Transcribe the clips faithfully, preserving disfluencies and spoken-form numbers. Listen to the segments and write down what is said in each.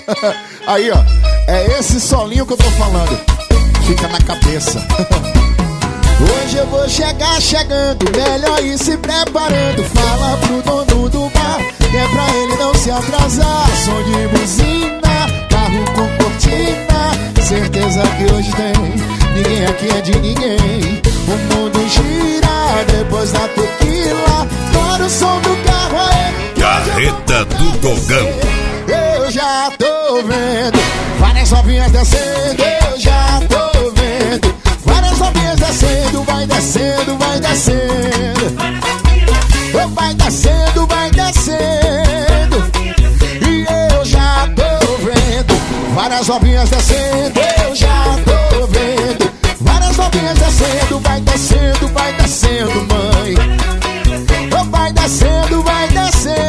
Aí, ó, é esse solinho que eu tô falando. Fica na cabeça. Hoje eu vou chegar chegando, melhor ir se preparando. Fala pro dono do bar, que é pra ele não se atrasar. Som de buzina, carro com cortina. Certeza que hoje tem, ninguém aqui é de ninguém. O mundo gira depois da tequila. Para o som do carro aí. Carreta do Dogão. Eu já tô vendo várias novinhas descendo. Eu já tô vendo várias novinhas descendo. Vai descendo, vai descendo. Vai descendo, vai descendo. E eu já tô vendo várias novinhas descendo. Eu já tô vendo várias novinhas descendo. Vai descendo, vai descendo, mãe. Vai descendo, vai descendo.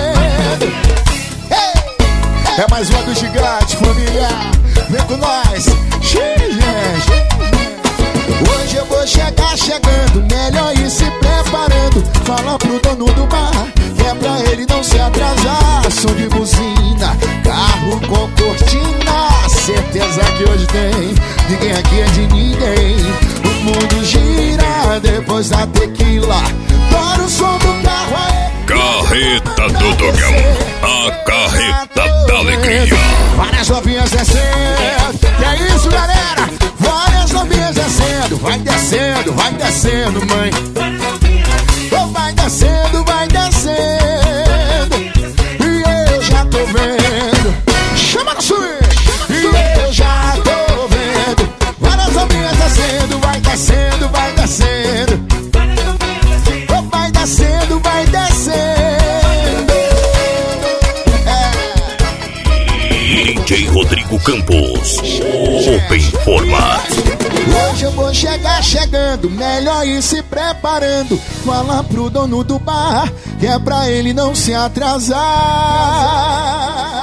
É mais uma do gigante, família. Vem com nós. Hoje eu vou chegar chegando, melhor ir se preparando. Fala pro dono do bar, que é pra ele não se atrasar. Som de buzina, carro com cortina. Certeza que hoje tem, ninguém aqui é de ninguém. O mundo gira depois da tequila. Para o som do carro aí. Carreta do Dogão, a carreta da alegria. Várias novinhas descendo. Que é isso, galera? Várias novinhas descendo. Vai descendo, vai descendo, mãe. Vai descendo, vai descendo. E eu já tô vendo. Chama no swing. E eu já tô vendo várias novinhas descendo. Vai descendo, vai descendo. Vai descendo, vai descendo. D J Rodrigo Campos, Open Format. Hoje eu vou chegar chegando, melhor ir se preparando. Fala pro dono do bar, que é pra ele não se atrasar.